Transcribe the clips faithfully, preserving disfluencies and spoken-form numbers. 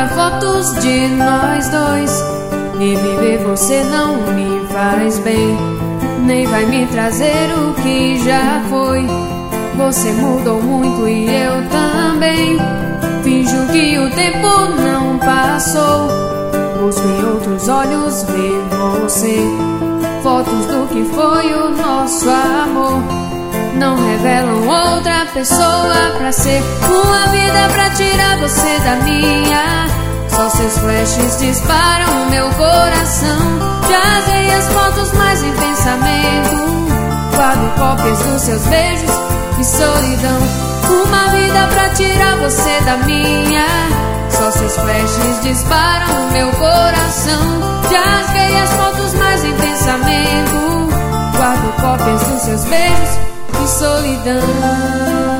fora fotos de nós dois. Reviver você não me faz bem, nem vai me trazer o que já foi. Você mudou muito e eu também. Finjo que o tempo não passou. Busco em outros olhos ver você. Fotos do que foi o nosso amor não revelam outra pessoa pra ser. Uma vida pra tirar você da minha. Só seus flashes disparam meu coração. Rasguei as fotos, mas em pensamento guardo cópias dos seus beijos e solidão. Uma vida pra tirar você da minha. Só seus flashes disparam meu coração. Rasguei as fotos, mas em pensamento guardo cópias dos seus beijos e solidão.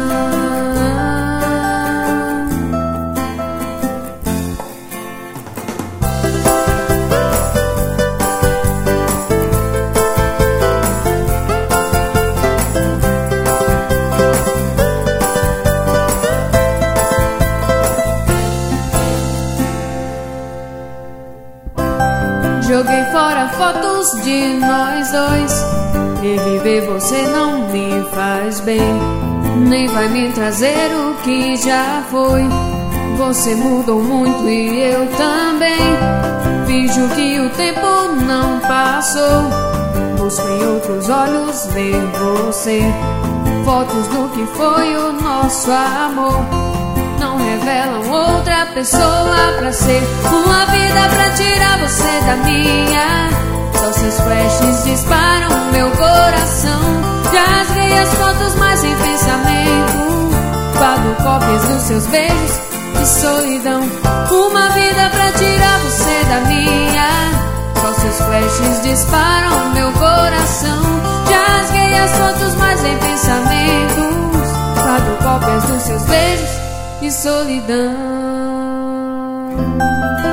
Joguei fora fotos de nós dois. Reviver você não me faz bem, nem vai me trazer o que já foi. Você mudou muito e eu também. Finjo que o tempo não passou. Busco em outros olhos ver você. Fotos do que foi o nosso amor não revelam outra pessoa pra ser. Uma vida pra tirar você da minha. Só seus flashes disparam meu coração. Rasguei as fotos, mas em pensamento guardo cópias dos seus beijos e solidão. Uma vida pra tirar você da minha. Só seus flashes disparam meu coração. Rasguei as fotos, mas em pensamentos guardo cópias dos seus beijos e solidão.